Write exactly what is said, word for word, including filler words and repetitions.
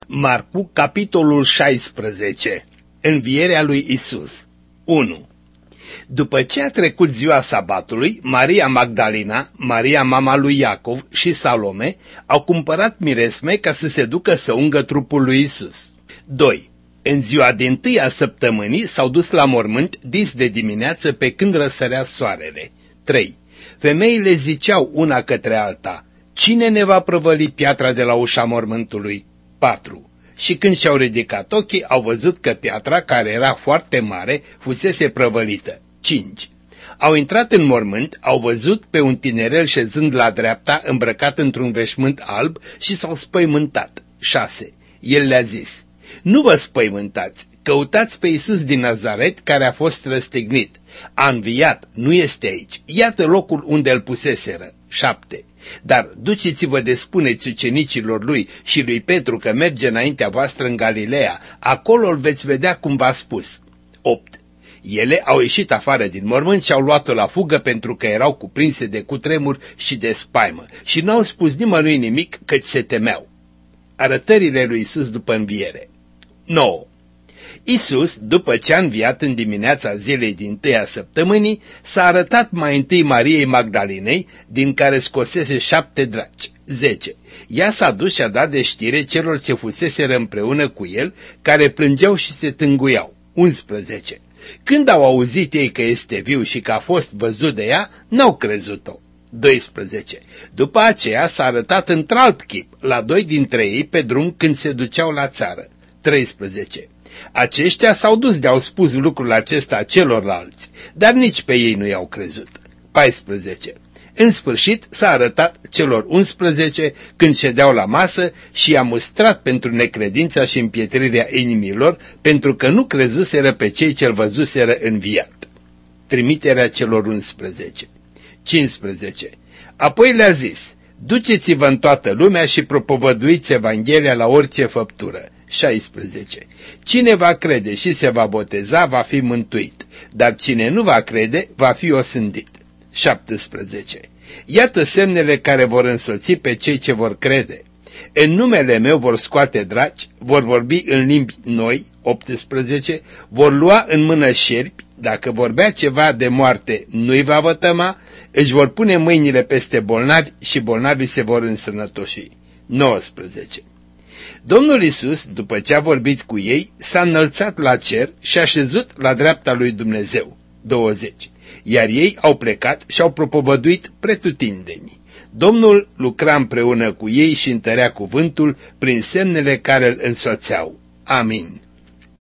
Marcu, capitolul șaisprezece. Învierea lui Isus. unu. După ce a trecut ziua sabatului, Maria Magdalena, Maria mama lui Iacov și Salome au cumpărat miresme ca să se ducă să ungă trupul lui Isus. doi. În ziua dintâi a săptămânii s-au dus la mormânt dis de dimineață pe când răsărea soarele. trei. Femeile ziceau una către alta: cine ne va prăvăli piatra de la ușa mormântului? patru. Și când și-au ridicat ochii, au văzut că piatra, care era foarte mare, fusese prăvălită. cinci. Au intrat în mormânt, au văzut pe un tinerel șezând la dreapta, îmbrăcat într-un veșmânt alb, și s-au spăimântat. șase. El le-a zis: nu vă spăimântați, căutați pe Iisus din Nazaret, care a fost răstignit. A înviat, nu este aici, iată locul unde îl puseseră. șapte. Dar duceți-vă de spuneți ucenicilor lui și lui Petru că merge înaintea voastră în Galileea, acolo îl veți vedea cum v-a spus. opt. Ele au ieșit afară din mormânt și au luat-o la fugă pentru că erau cuprinse de cutremur și de spaimă și n-au spus nimănui nimic, căci se temeau. Arătările lui Isus după înviere. nouă. Isus, după ce a înviat în dimineața zilei dintâi a săptămânii, s-a arătat mai întâi Mariei Magdalinei, din care scosese șapte draci. zece. Ea s-a dus și a dat de știre celor ce fuseseră împreună cu el, care plângeau și se tânguiau. unsprezece. Când au auzit ei că este viu și că a fost văzut de ea, n-au crezut-o. doisprezece. După aceea s-a arătat într-alt chip, la doi dintre ei pe drum când se duceau la țară. treisprezece. Aceștia s-au dus de-au spus lucrul acesta celorlalți, dar nici pe ei nu i-au crezut. paisprezece. În sfârșit s-a arătat celor unsprezece când ședeau la masă și i-a mustrat pentru necredința și împietrirea inimilor, pentru că nu crezuseră pe cei ce-l văzuseră înviat. Trimiterea celor unsprezece. cincisprezece. Apoi le-a zis: duceți-vă în toată lumea și propovăduiți Evanghelia la orice făptură. șaisprezece. Cine va crede și se va boteza va fi mântuit, dar cine nu va crede va fi osândit. șaptesprezece. Iată semnele care vor însoți pe cei ce vor crede. În numele meu vor scoate draci, vor vorbi în limbi noi. optsprezece. Vor lua în mână șerpi, dacă vorbea ceva de moarte nu-i va vătăma, își vor pune mâinile peste bolnavi și bolnavii se vor însănătoși. nouăsprezece. Domnul Iisus, după ce a vorbit cu ei, s-a înălțat la cer și a șezut la dreapta lui Dumnezeu. douăzeci. Iar ei au plecat și au propovăduit pretutindeni. Domnul lucra împreună cu ei și întărea cuvântul prin semnele care îl însoțeau. Amin.